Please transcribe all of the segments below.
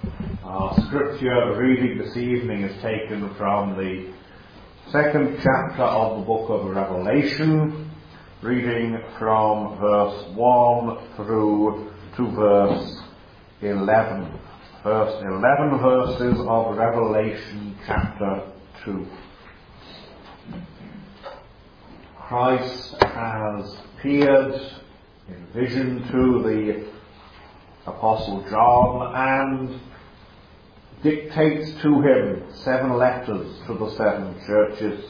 Our scripture reading this evening is taken from the second chapter of the book of Revelation, reading from verse 1 through to verse 11. First 11 verses of Revelation chapter 2. Christ has appeared in vision to the Apostle John and dictates to him 7 letters to the 7 churches.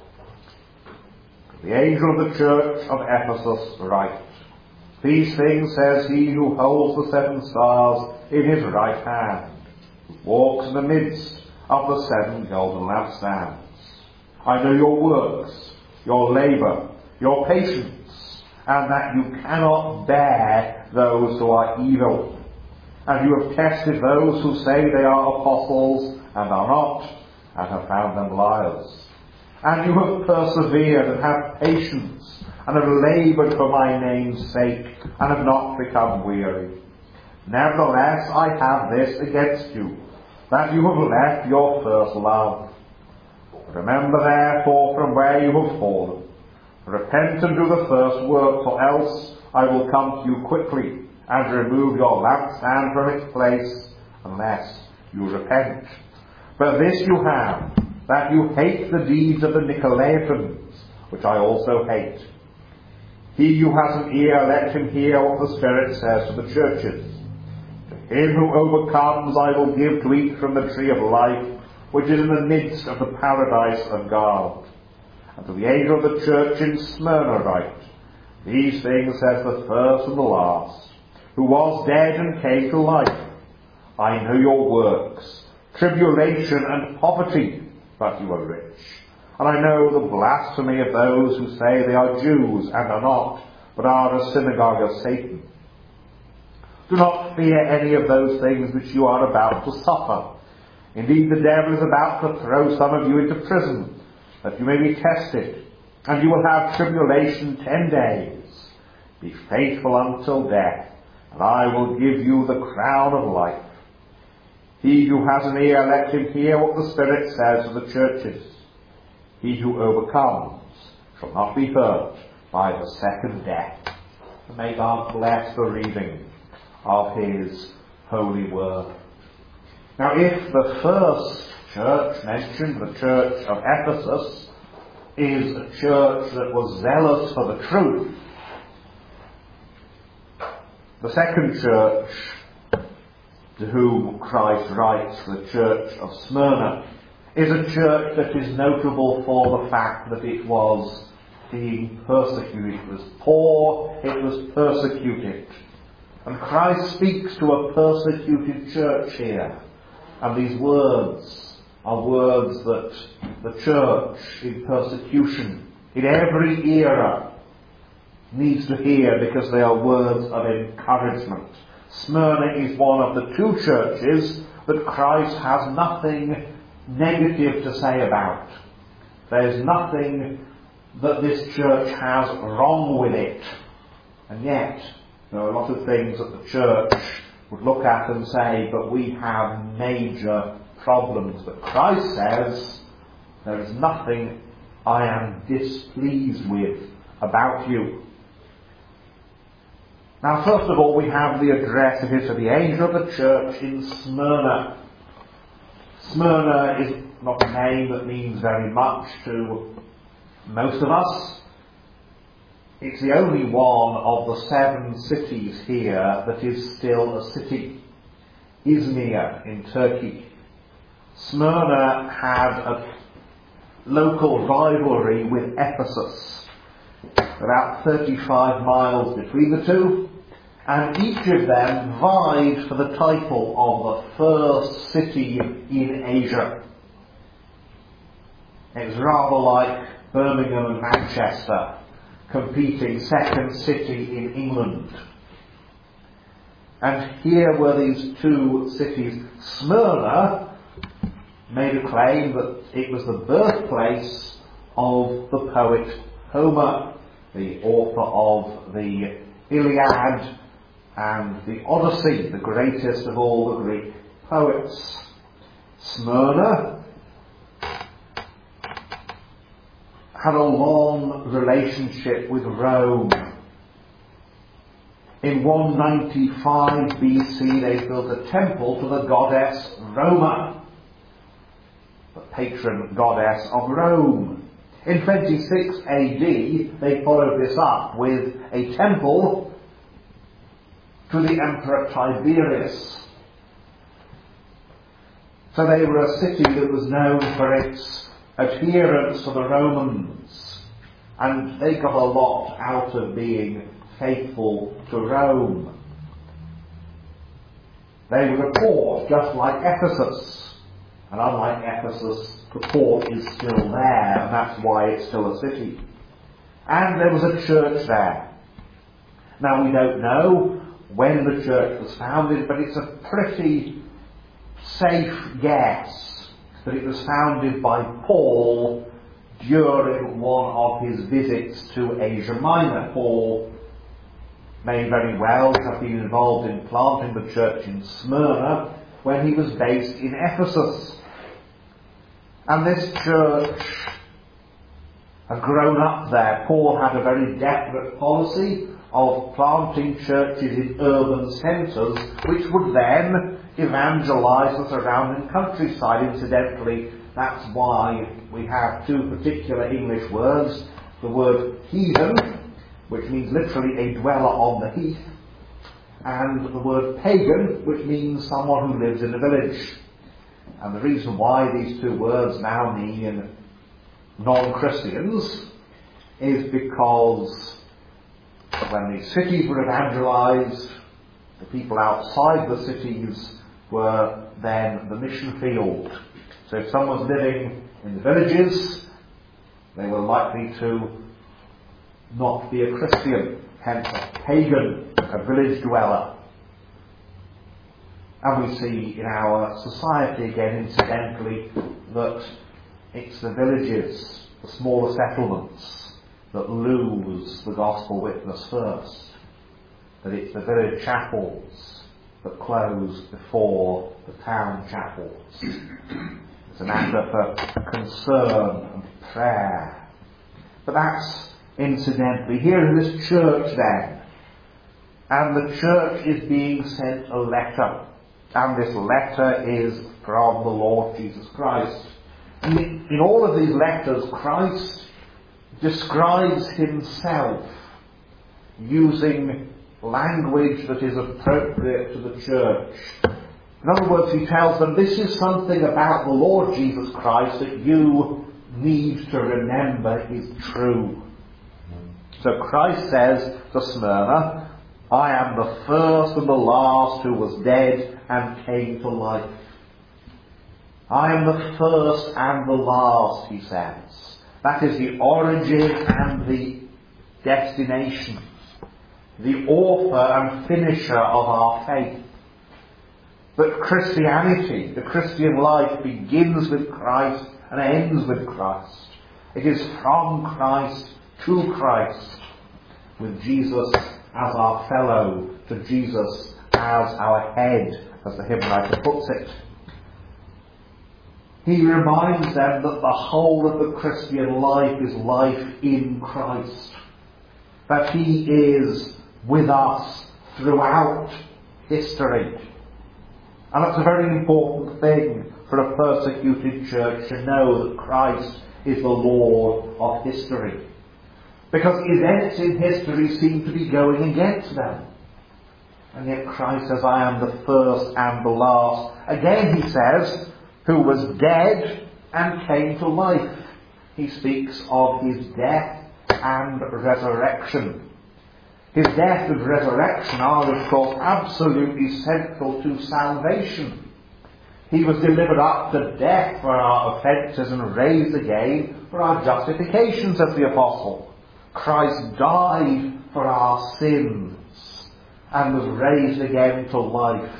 The angel of the church of Ephesus write, "These things says he who holds the 7 stars in his right hand, who walks in the midst of the 7 golden lampstands. I know your works, your labour, your patience, and that you cannot bear those who are evil. And you have tested those who say they are apostles and are not, and have found them liars. And you have persevered and have patience, and have laboured for my name's sake, and have not become weary. Nevertheless, I have this against you, that you have left your first love. Remember therefore from where you have fallen. Repent and do the first works, or else I will come to you quickly, and remove your lampstand from its place, unless you repent. But this you have, that you hate the deeds of the Nicolaitans, which I also hate. He who has an ear, let him hear what the Spirit says to the churches. To him who overcomes I will give to eat from the tree of life, which is in the midst of the paradise of God. And to the angel of the church in Smyrna write, These things says the first and the last, who was dead and came to life. I know your works, tribulation and poverty, but you are rich. And I know the blasphemy of those who say they are Jews and are not, but are a synagogue of Satan. Do not fear any of those things which you are about to suffer. Indeed, the devil is about to throw some of you into prison, that you may be tested, and you will have tribulation 10 days. Be faithful until death, and I will give you the crown of life. He who has an ear, let him hear what the Spirit says to the churches. He who overcomes shall not be hurt by the second death." And may God bless the reading of his holy word. Now, if the first church mentioned, the church of Ephesus, is a church that was zealous for the truth, the second church to whom Christ writes, the church of Smyrna, is a church that is notable for the fact that it was being persecuted. It was poor, it was persecuted. And Christ speaks to a persecuted church here. And these words are words that the church in persecution, in every era, needs to hear, because they are words of encouragement. Smyrna is one of the 2 churches that Christ has nothing negative to say about. There's nothing that this church has wrong with it. And yet, there are a lot of things that the church would look at and say, but we have major problems. But Christ says, there is nothing I am displeased with about you. Now, first of all, we have the address. It is to the angel of the church in Smyrna. Smyrna is not a name that means very much to most of us. It's the only one of the 7 cities here that is still a city. Izmir in Turkey. Smyrna had a local rivalry with Ephesus. About 35 miles between the 2, and each of them vied for the title of the first city in Asia. It's rather like Birmingham and Manchester competing second city in England. And here were these 2 cities. Smyrna made a claim that it was the birthplace of the poet Homer, the author of the Iliad and the Odyssey, the greatest of all the Greek poets. Smyrna had a long relationship with Rome. In 195 BC they built a temple to the goddess Roma, the patron goddess of Rome. In 26 AD they followed this up with a temple to the Emperor Tiberius. So they were a city that was known for its adherence to the Romans, and they got a lot out of being faithful to Rome. They were a port just like Ephesus, and unlike Ephesus, the port is still there, and that's why it's still a city. And there was a church there. Now we don't know when the church was founded, but it's a pretty safe guess that it was founded by Paul during one of his visits to Asia Minor. Paul may very well have been involved in planting the church in Smyrna when he was based in Ephesus. And this church had grown up there. Paul had a very definite policy of planting churches in urban centres, which would then evangelise the surrounding countryside. Incidentally, that's why we have two particular English words, the word heathen, which means literally a dweller on the heath, and the word pagan, which means someone who lives in a village. And the reason why these two words now mean non-Christians is because when the cities were evangelised, the people outside the cities were then the mission field. So if someone was living in the villages, they were likely to not be a Christian, hence a pagan, a village dweller. And we see in our society again, incidentally, that it's the villages, the smaller settlements, that lose the gospel witness first. That it's the village chapels that close before the town chapels. It's a matter for concern and prayer. But that's incidentally. Here in this church then, and the church is being sent a letter, and this letter is from the Lord Jesus Christ. And in all of these letters, Christ describes himself using language that is appropriate to the church. In other words, he tells them, this is something about the Lord Jesus Christ that you need to remember is true. So Christ says to Smyrna, I am the first and the last who was dead and came to life. I am the first and the last, he says. That is the origin and the destination, the author and finisher of our faith. That Christianity, the Christian life, begins with Christ and ends with Christ. It is from Christ to Christ, with Jesus as our fellow, to Jesus as our head, as the hymn writer puts it. He reminds them that the whole of the Christian life is life in Christ. That he is with us throughout history. And that's a very important thing for a persecuted church to know, that Christ is the Lord of history. Because events in history seem to be going against them. And yet Christ says, I am the first and the last. Again he says, who was dead and came to life. He speaks of his death and resurrection. His death and resurrection are, of course, absolutely central to salvation. He was delivered up to death for our offences and raised again for our justification, says the Apostle. Christ died for our sins and was raised again to life.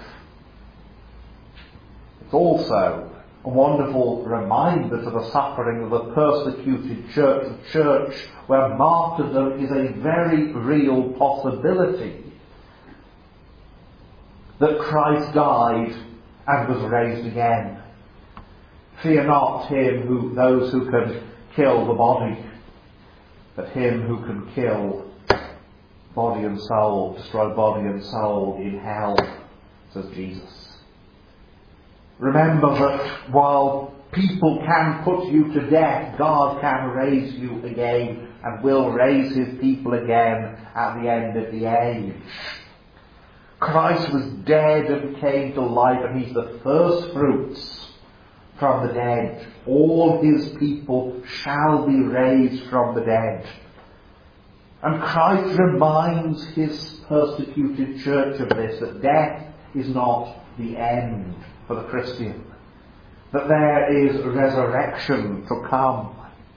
It's also a wonderful reminder to the suffering of the persecuted church, a church where martyrdom is a very real possibility. That Christ died and was raised again. Fear not those who can kill the body, but him who can kill body and soul, destroy body and soul in hell, says Jesus. Remember that while people can put you to death, God can raise you again and will raise his people again at the end of the age. Christ was dead and came to life, and he's the first fruits from the dead. All his people shall be raised from the dead. And Christ reminds his persecuted church of this, that death is not the end for the Christian, that there is resurrection to come.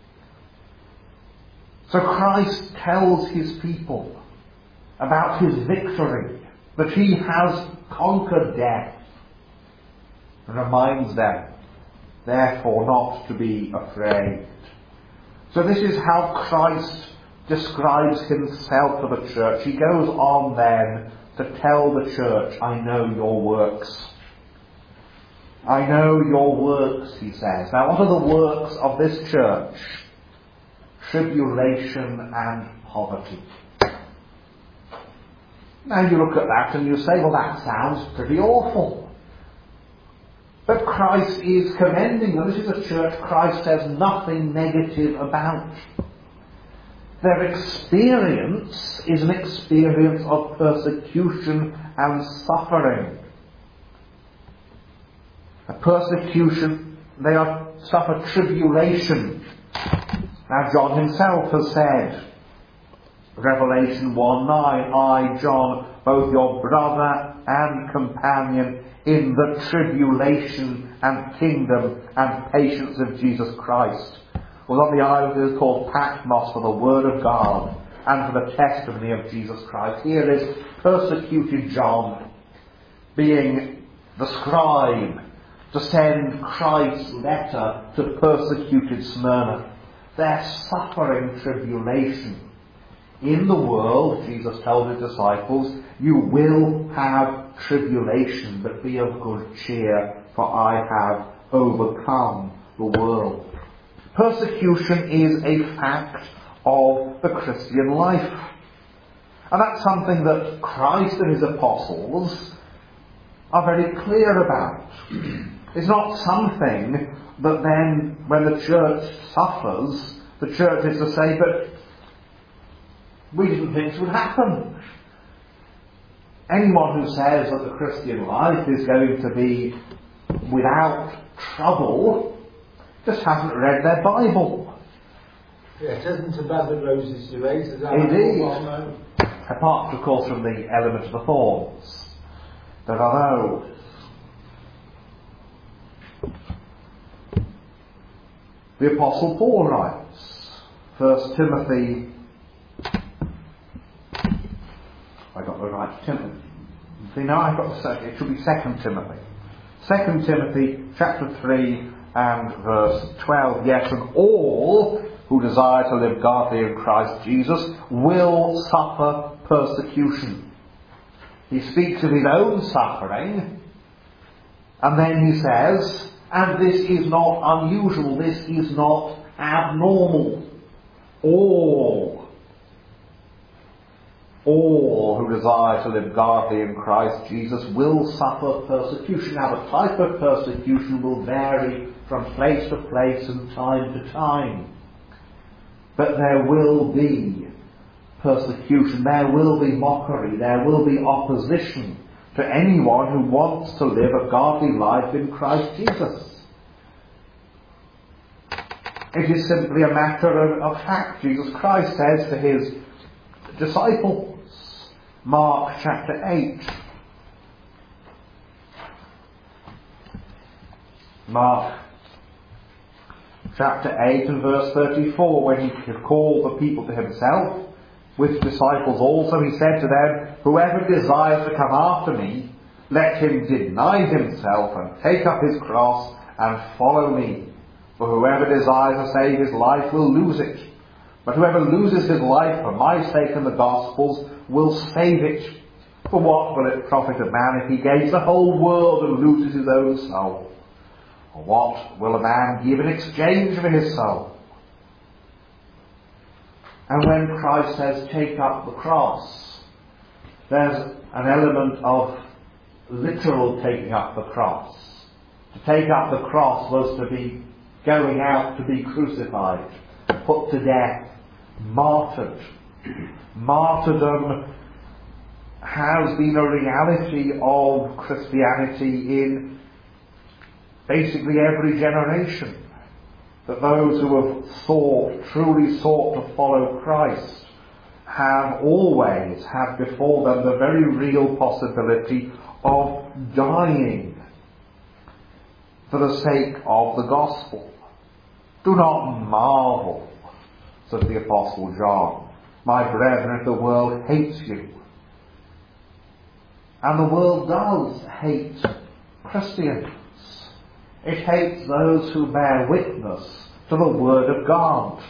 So Christ tells his people about his victory, that he has conquered death, and reminds them, therefore, not to be afraid. So this is how Christ describes himself to the church. He goes on then to tell the church, I know your works. I know your works, he says. Now, what are the works of this church? Tribulation and poverty. Now you look at that and you say, well, that sounds pretty awful. But Christ is commending them. This is a church Christ says nothing negative about. Their experience is an experience of persecution and suffering. A persecution, they suffer tribulation. Now John himself has said, Revelation 1:9, I, John, both your brother and companion in the tribulation and kingdom and patience of Jesus Christ, was on the island called Patmos for the word of God and for the testimony of Jesus Christ. Here is persecuted John being the scribe to send Christ's letter to persecuted Smyrna. They're suffering tribulation. In the world, Jesus told his disciples, you will have tribulation, but be of good cheer, for I have overcome the world. Persecution is a fact of the Christian life. And that's something that Christ and his apostles are very clear about. It's not something that then, when the church suffers, the church is to say, but we didn't think this would happen. Anyone who says that the Christian life is going to be without trouble just hasn't read their Bible. Yeah, it isn't about the roses do it? Indeed. Apart, of course, from the element of the thorns. There are those. The Apostle Paul writes, 1 Timothy, I got the right Timothy. See, now I've got the second, it should be 2 Timothy. 2 Timothy chapter 3 and verse 12. Yes, and all who desire to live godly in Christ Jesus will suffer persecution. He speaks of his own suffering, and then he says, and this is not unusual, this is not abnormal. All who desire to live godly in Christ Jesus will suffer persecution. Now, the type of persecution will vary from place to place and time to time. But there will be persecution, there will be mockery, there will be opposition to anyone who wants to live a godly life in Christ Jesus. It is simply a matter of fact. Jesus Christ says to his disciples, Mark chapter 8. Mark chapter 8 and verse 34, when he had called the people to himself, with disciples also, he said to them, whoever desires to come after me, let him deny himself and take up his cross and follow me. For whoever desires to save his life will lose it. But whoever loses his life for my sake and the gospel's will save it. For what will it profit a man if he gains the whole world and loses his own soul? Or what will a man give in exchange for his soul? And when Christ says, take up the cross, there's an element of literal taking up the cross. To take up the cross was to be going out to be crucified, put to death, martyred. Martyrdom has been a reality of Christianity in basically every generation. That those who have truly sought to follow Christ have always had before them the very real possibility of dying for the sake of the gospel. Do not marvel, says the Apostle John, my brethren, if the world hates you. And the world does hate Christians. It hates those who bear witness to the Word of God.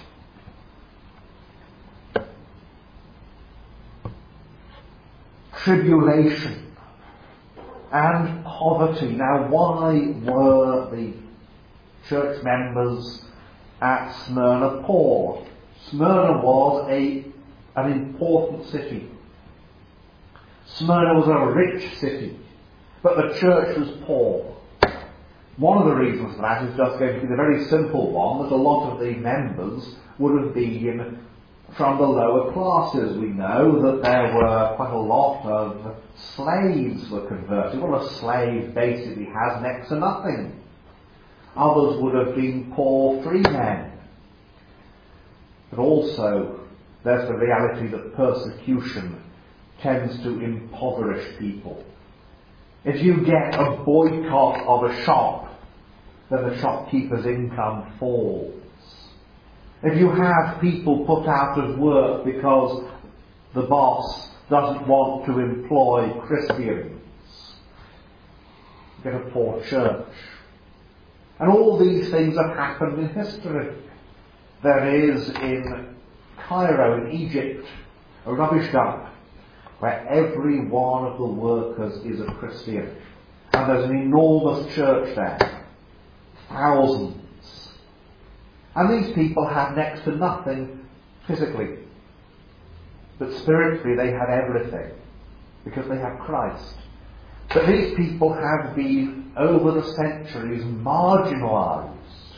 Tribulation and poverty. Now, why were the church members at Smyrna poor? Smyrna was an important city. Smyrna was a rich city, but the church was poor. One of the reasons for that is just going to be the very simple one, that a lot of the members would have been from the lower classes. We know that there were quite a lot of slaves were converted. Well, a slave basically has next to nothing. Others would have been poor freemen. But also, there's the reality that persecution tends to impoverish people. If you get a boycott of a shop, then the shopkeeper's income falls. If you have people put out of work because the boss doesn't want to employ Christians, you get a poor church. And all these things have happened in history. There is in Cairo, in Egypt, a rubbish dump where every one of the workers is a Christian. And there's an enormous church there. Thousands. And these people have next to nothing physically. But spiritually they have everything. Because they have Christ. But these people have been, over the centuries, marginalised.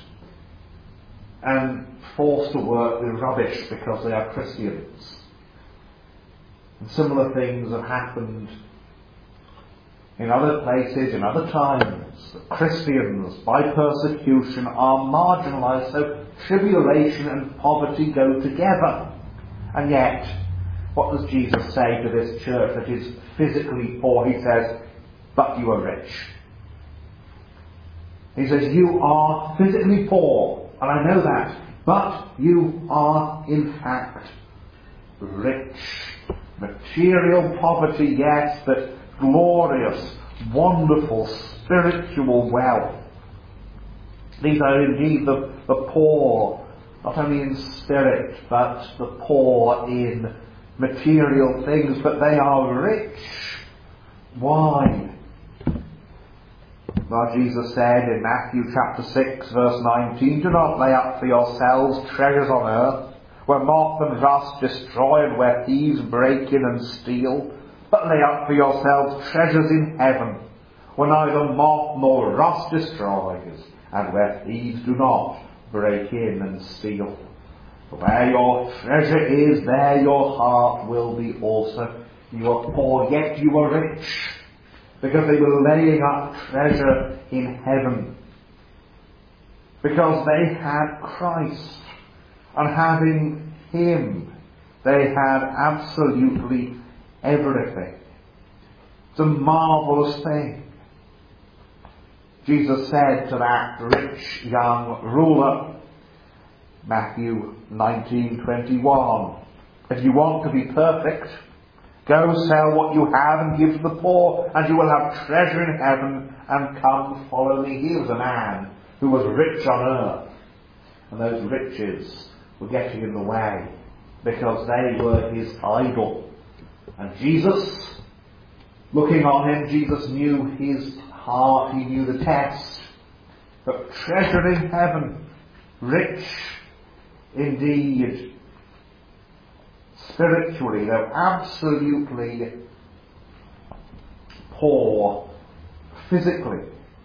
And forced to work with rubbish because they are Christians. And similar things have happened in other places, in other times. The Christians, by persecution, are marginalised. So tribulation and poverty go together. And yet, what does Jesus say to this church that is physically poor? He says, but you are rich. He says, you are physically poor, and I know that, but you are in fact rich. Material poverty, yes, but glorious, wonderful, spiritual wealth. These are indeed the poor, not only in spirit, but the poor in material things, but they are rich. Why? Well, Jesus said in Matthew chapter 6, verse 19, do not lay up for yourselves treasures on earth, where moth and rust destroy and where thieves break in and steal, but lay up for yourselves treasures in heaven, where neither moth nor rust destroys, and where thieves do not break in and steal. For where your treasure is, there your heart will be also. You are poor, yet you are rich, because they were laying up treasure in heaven. Because they had Christ. And having Him, they had absolutely everything. It's a marvellous thing. Jesus said to that rich young ruler, Matthew 19:21, if you want to be perfect, go sell what you have and give to the poor, and you will have treasure in heaven, and come follow me. He was a man who was rich on earth, and those riches were getting in the way because they were his idol. And Jesus Looking on him, Jesus knew his heart, he knew the test. But treasure in heaven, rich indeed, spiritually, though absolutely poor physically.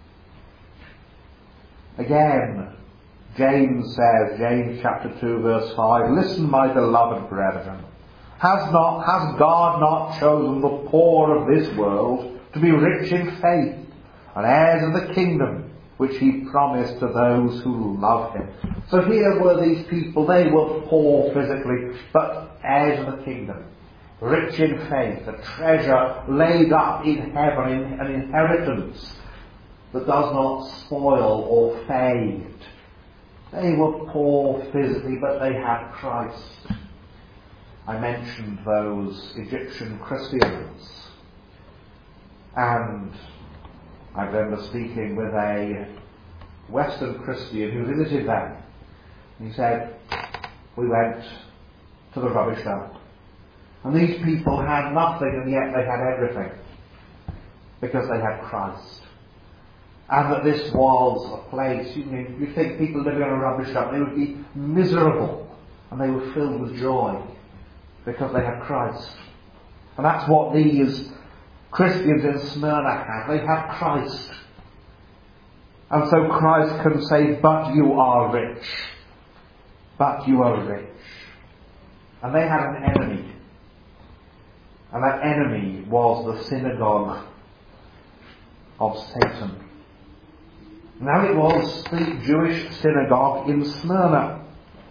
Again, James says, James chapter 2 verse 5, "Listen, my beloved brethren, has God not chosen the poor of this world to be rich in faith and heirs of the kingdom which he promised to those who love him?" So here were these people, they were poor physically, but heirs of the kingdom, rich in faith, a treasure laid up in heaven, an inheritance that does not spoil or fade. They were poor physically, but they had Christ. I mentioned those Egyptian Christians, and I remember speaking with a Western Christian who visited them. He said, "We went to the rubbish dump, and these people had nothing, and yet they had everything, because they had Christ." And that this was a place, you think people living on a rubbish dump, they would be miserable, and they were filled with joy, because they had Christ. And that's what these Christians in Smyrna have. They have Christ. And so Christ can say, "But you are rich. But you are rich." And they had an enemy. And that enemy was the synagogue of Satan. Now it was the Jewish synagogue in Smyrna.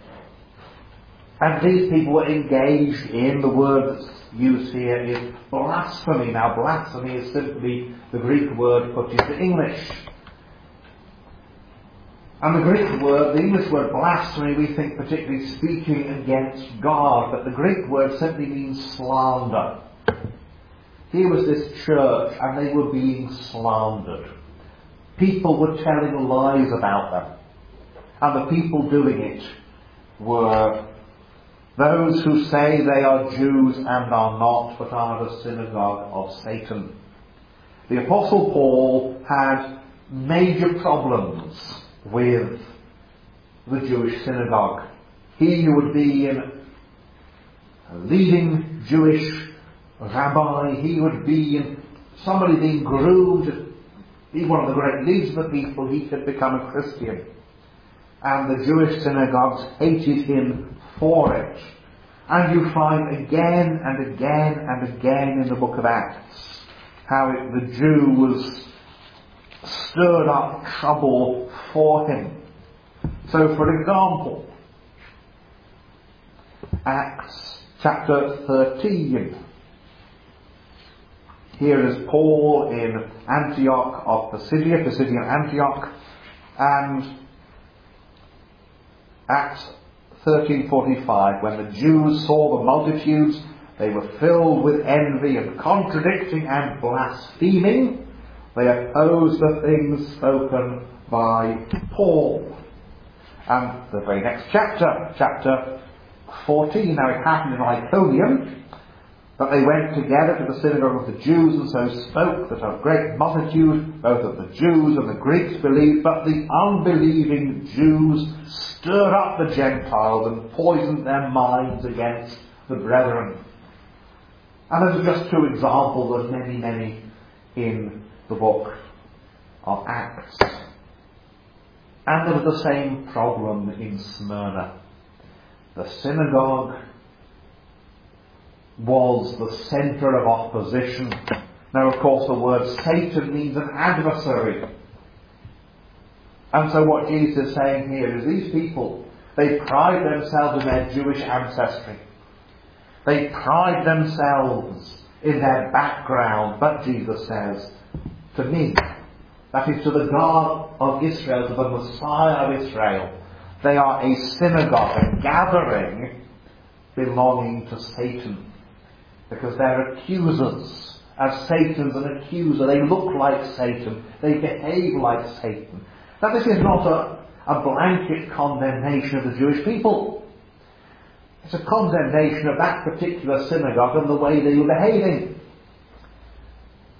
And these people were engaged in, the word that's used here is blasphemy. Now blasphemy is simply the Greek word put into English. And the English word blasphemy, we think particularly speaking against God, but the Greek word simply means slander. Here was this church, and they were being slandered. People were telling lies about them. And the people doing it were those who say they are Jews and are not, but are the synagogue of Satan. The Apostle Paul had major problems with the Jewish synagogue. He would be a leading Jewish rabbi. He would be somebody being groomed to be one of the great leaders of the people. He could become a Christian. And the Jewish synagogues hated him for it. And you find again and again and again in the book of Acts how the Jews stirred up trouble for him. So, for example, Acts chapter 13. Here is Paul in Antioch of Pisidian Antioch, and Acts 13:45, when the Jews saw the multitudes, they were filled with envy and contradicting and blaspheming. They opposed the things spoken by Paul. And the very next chapter, chapter 14, now it happened in Iconium, that they went together to the synagogue of the Jews, and so spoke, that a great multitude, both of the Jews and the Greeks, believed, but the unbelieving Jews stirred up the Gentiles and poisoned their minds against the brethren. And those are just two examples of many, many in the book of Acts. And there was the same problem in Smyrna. The synagogue was the centre of opposition. Now, of course, the word Satan means an adversary. And so what Jesus is saying here is these people, they pride themselves in their Jewish ancestry. They pride themselves in their background. But Jesus says, to me, that is to the God of Israel, to the Messiah of Israel, they are a synagogue, a gathering belonging to Satan. Because they're accusers. As Satan's an accuser, they look like Satan. They behave like Satan. Now this is not a blanket condemnation of the Jewish people. It's a condemnation of that particular synagogue and the way they were behaving.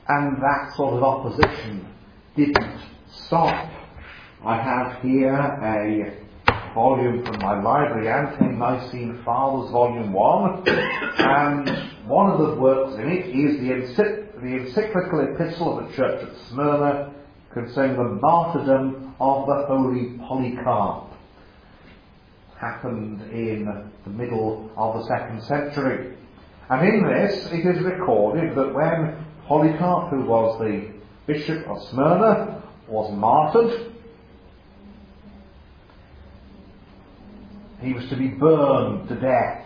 And that sort of opposition didn't stop. I have here a volume from my library, Ante-Nicene Fathers, Volume 1, and one of the works in it is the encyclical epistle of the church at Smyrna concerning the martyrdom of the Holy Polycarp. Happened in the middle of the 2nd century. And in this it is recorded that when Polycarp, who was the bishop of Smyrna, was martyred, he was to be burned to death.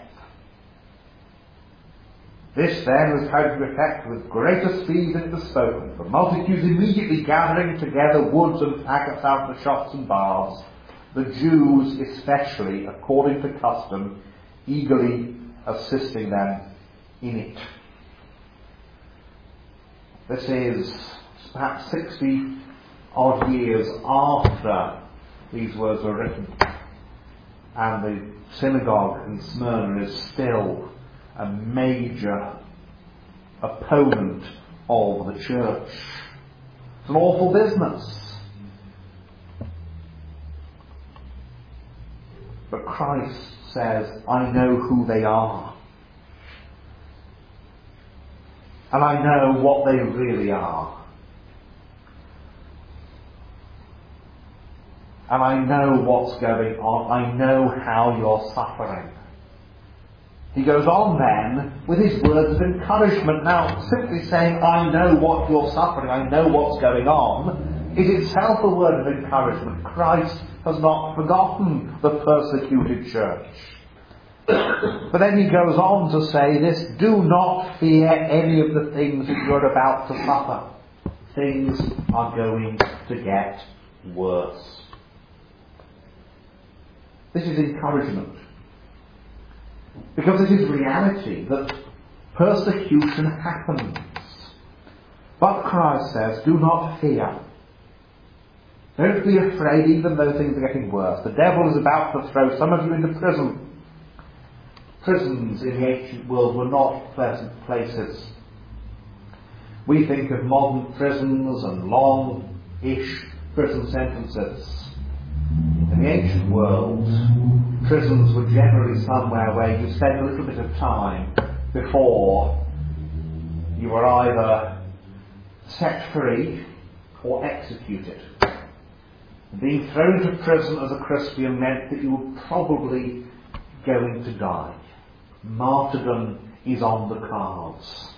This then was how to effect with greater speed than it was spoken, the multitudes immediately gathering together woods and faggots out of the shops and baths, the Jews especially, according to custom, eagerly assisting them in it. This is perhaps 60 odd years after these words were written, and the synagogue in Smyrna is still a major opponent of the church. It's an awful business. But Christ says, I know who they are. And I know what they really are. And I know what's going on. I know how you're suffering. He goes on then with his words of encouragement. Now, simply saying, I know what you're suffering, I know what's going on, is itself a word of encouragement. Christ has not forgotten the persecuted church. But then he goes on to say this, do not fear any of the things that you're about to suffer. Things are going to get worse. This is encouragement. Because it is reality that persecution happens. But Christ says, do not fear. Don't be afraid even though things are getting worse. The devil is about to throw some of you into prison. Prisons in the ancient world were not pleasant places. We think of modern prisons and long-ish prison sentences. In the ancient world, prisons were generally somewhere where you spent a little bit of time before you were either set free or executed. Being thrown into prison as a Christian meant that you were probably going to die. Martyrdom is on the cards.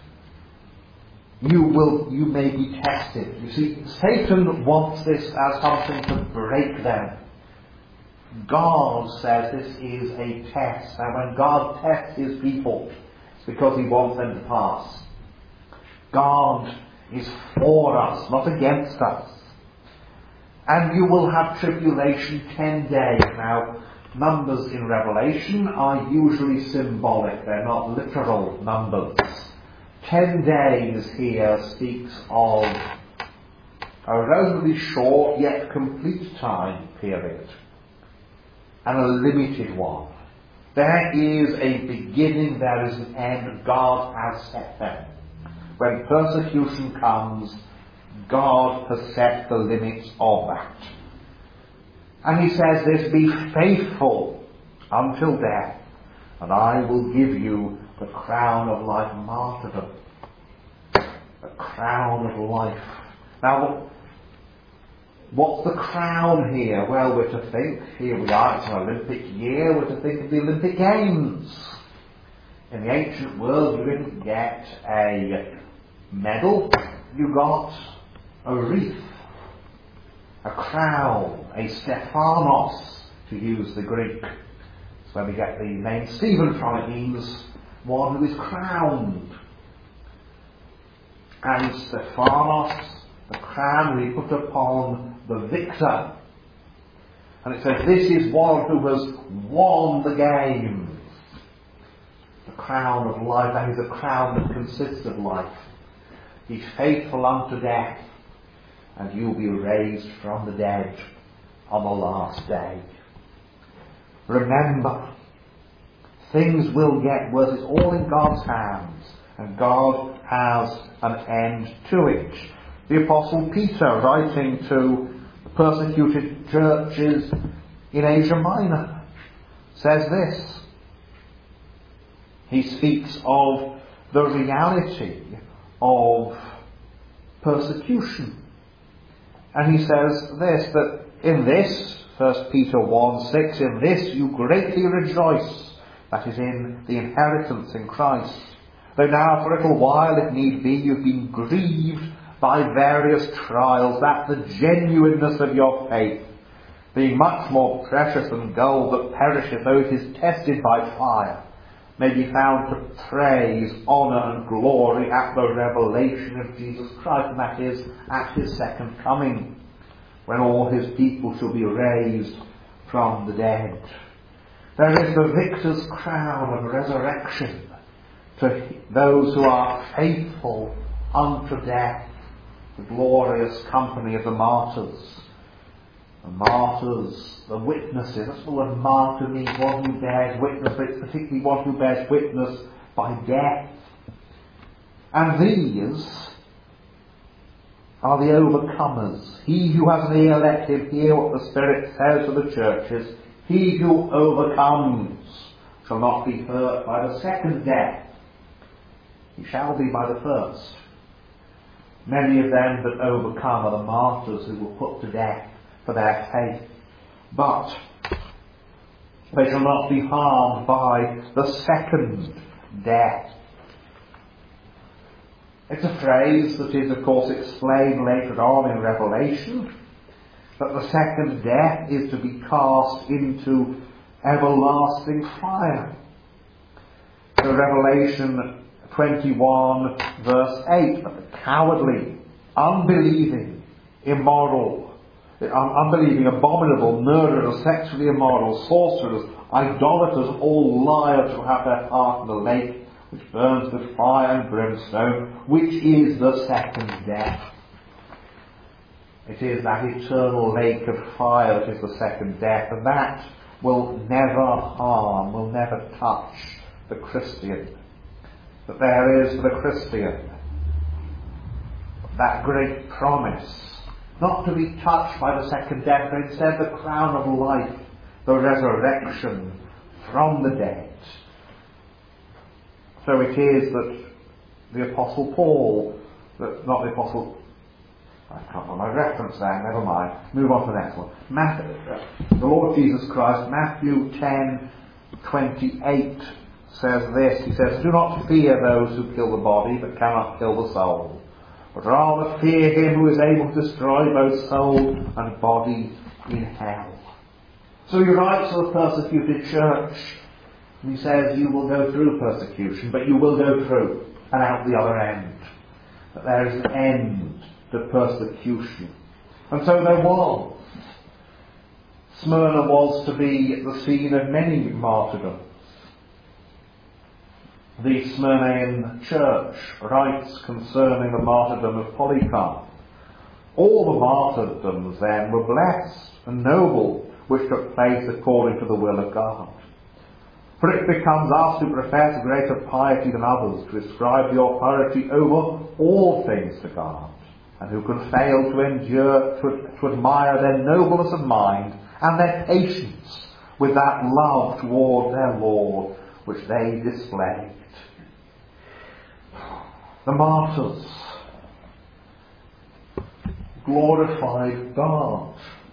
You may be tested. You see, Satan wants this as something to break them. God says this is a test. And when God tests his people, it's because he wants them to pass. God is for us, not against us. And you will have tribulation 10 days. Now, numbers in Revelation are usually symbolic. They're not literal numbers. 10 days here speaks of a relatively short yet complete time period. And a limited one. There is a beginning, there is an end. God has set them. When persecution comes, God has set the limits of that. And he says this, be faithful until death, and I will give you the crown of life, martyrdom. The crown of life. Now, what's the crown here? Well, we're to think, here we are, it's an Olympic year, we're to think of the Olympic Games. In the ancient world, you didn't get a medal, you got a wreath, a crown, a Stephanos, to use the Greek. That's where we get the name Stephen from. It means one who is crowned. And Stephanos, the crown we put upon the victor. And it says, this is one who has won the games. The crown of life, that is a crown that consists of life. Be faithful unto death, and you'll be raised from the dead on the last day. Remember, things will get worse. It's all in God's hands, and God has an end to it. The Apostle Peter, writing to persecuted churches in Asia Minor, says this. He speaks of the reality of persecution. And he says this, that in this, 1 Peter 1:6, in this you greatly rejoice, that is, in the inheritance in Christ. Though now for a little while, if need be, you've been grieved by various trials, that the genuineness of your faith, being much more precious than gold that perisheth, though it is tested by fire, may be found to praise, honour and glory at the revelation of Jesus Christ, and that is, at his second coming, when all his people shall be raised from the dead. There is the victor's crown of resurrection to those who are faithful unto death, the glorious company of the martyrs. The martyrs, the witnesses. That's what a martyr means, one who bears witness, but it's particularly one who bears witness by death. And these are the overcomers. He who has an ear, let him hear what the Spirit says to the churches. He who overcomes shall not be hurt by the second death. He shall be by the first. Many of them that overcome are the martyrs who were put to death for their faith. But they shall not be harmed by the second death. It's a phrase that is, of course, explained later on in Revelation, that the second death is to be cast into everlasting fire. So Revelation 21 verse 8, but the cowardly, unbelieving, immoral, unbelieving, abominable, murderers, sexually immoral, sorcerers, idolaters, all liars shall have their part in the lake which burns with fire and brimstone, which is the second death. It is that eternal lake of fire that is the second death, and that will never harm, will never touch the Christian. But there is for the Christian that great promise, not to be touched by the second death, but instead the crown of life, the resurrection from the dead. So it is that the Apostle Paul, I can't find my reference there, never mind. Move on to the next one. The Lord Jesus Christ, Matthew 10:28 says this. He says, "Do not fear those who kill the body, but cannot kill the soul. But rather fear him who is able to destroy both soul and body in hell." So he writes to the persecuted church, and he says, you will go through persecution, but you will go through and out the other end. That there is an end to persecution. And so there was. Smyrna was to be the scene of many martyrdoms. The Smyrnaean church writes concerning the martyrdom of Polycarp. All the martyrdoms then were blessed and noble, which took place according to the will of God. For it becomes us who profess greater piety than others to ascribe the authority over all things to God, and who can fail to endure, to admire their nobleness of mind and their patience with that love toward their Lord which they displayed. The martyrs glorified God.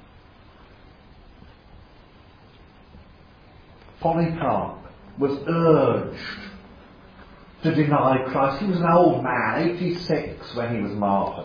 Polycarp was urged to deny Christ. He was an old man, 86 when he was martyred.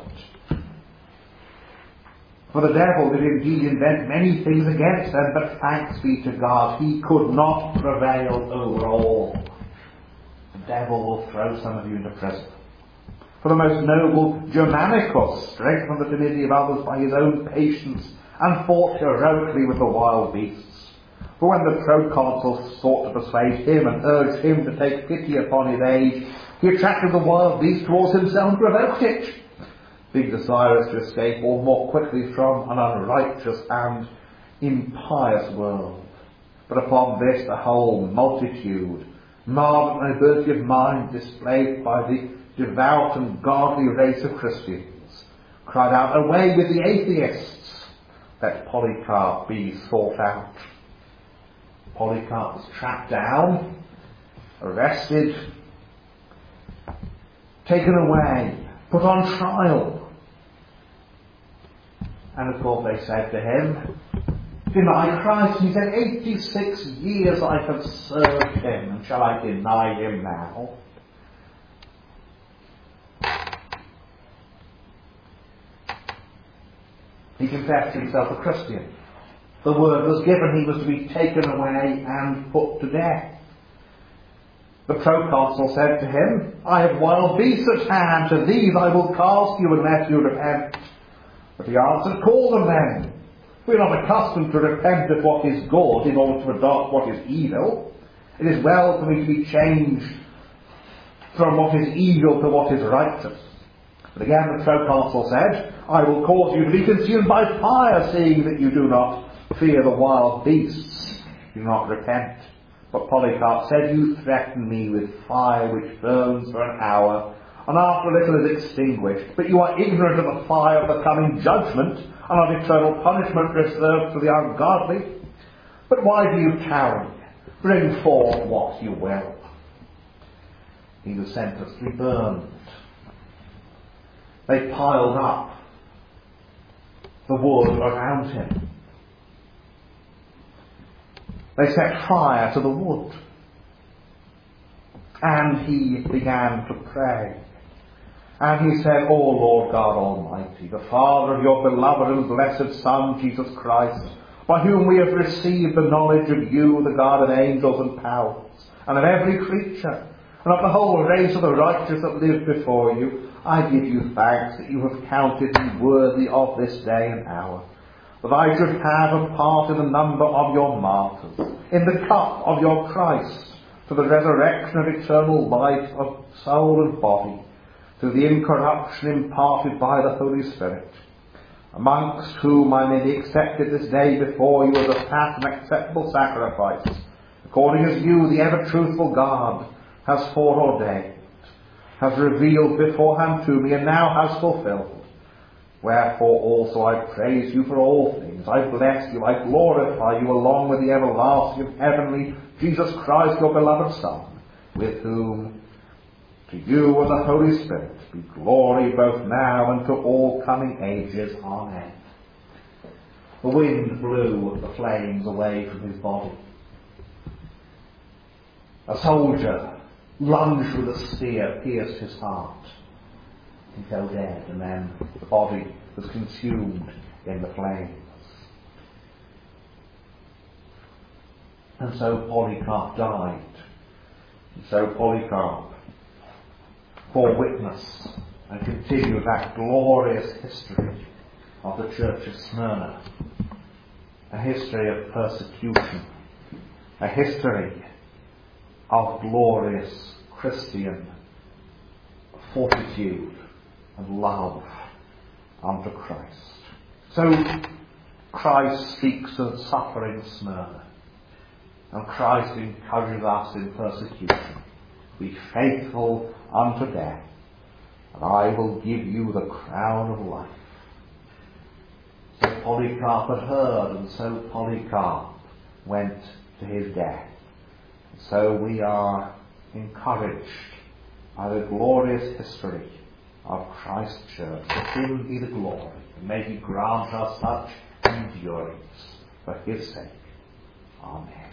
For the devil did indeed invent many things against them, but thanks be to God, he could not prevail over all. The devil will throw some of you into prison. For the most noble Germanicus strengthened the timidity of others by his own patience and fought heroically with the wild beasts. For when the proconsul sought to persuade him and urged him to take pity upon his age, he attracted the wild beast towards himself and provoked it, being desirous to escape all more quickly from an unrighteous and impious world. But upon this the whole multitude, marvelled at the ability of mind displayed by the devout and godly race of Christians cried out, "Away with the atheists! Let Polycarp be sought out." Polycarp was tracked down, arrested, taken away, put on trial. And of course they said to him, "Deny Christ." And he said, 86 years I have served him, and shall I deny him now? He confessed himself a Christian. The word was given, he was to be taken away and put to death. The proconsul said to him, "I have wild beasts at hand, to these I will cast you unless you repent." But he answered, "Call them then. We are not accustomed to repent of what is good in order to adopt what is evil. It is well for me to be changed from what is evil to what is righteous." But again the proconsul said, "I will cause you to be consumed by fire, seeing that you do not fear the wild beasts, do not repent." But Polycarp said, "You threaten me with fire which burns for an hour, and after a little is extinguished. But you are ignorant of the fire of the coming judgment, and of eternal punishment reserved for the ungodly. But why do you tarry? Bring forth what you will." He was sentenced to be burned. They piled up the wood around him. They set fire to the wood. And he began to pray. And he said, "O Lord God Almighty, the Father of your beloved and blessed Son, Jesus Christ, by whom we have received the knowledge of you, the God of angels and powers, and of every creature, and of the whole race of the righteous that live before you, I give you thanks that you have counted me worthy of this day and hour, that I should have a part in the number of your martyrs, in the cup of your Christ, for the resurrection of eternal life of soul and body, through the incorruption imparted by the Holy Spirit, amongst whom I may be accepted this day before you as a fat and acceptable sacrifice, according as you, the ever-truthful God, has foreordained, has revealed beforehand to me, and now has fulfilled. Wherefore also I praise you for all things. I bless you, I glorify you, along with the everlasting and heavenly Jesus Christ, your beloved Son, with whom to you and the Holy Spirit be glory both now and to all coming ages. Amen. The wind blew the flames away from his body. A soldier lunged with a spear, pierced his heart. He fell dead, and then the body was consumed in the flames. And so Polycarp died. And so Polycarp bore witness and continued that glorious history of the Church of Smyrna. A history of persecution. A history of glorious Christian fortitude and love unto Christ. So Christ speaks of suffering Smyrna, and Christ encourages us in persecution. Be faithful unto death, and I will give you the crown of life. So Polycarp had heard, and so Polycarp went to his death. So we are encouraged by the glorious history of Christ's church. To him be the glory, and may he grant us such endurance for his sake. Amen.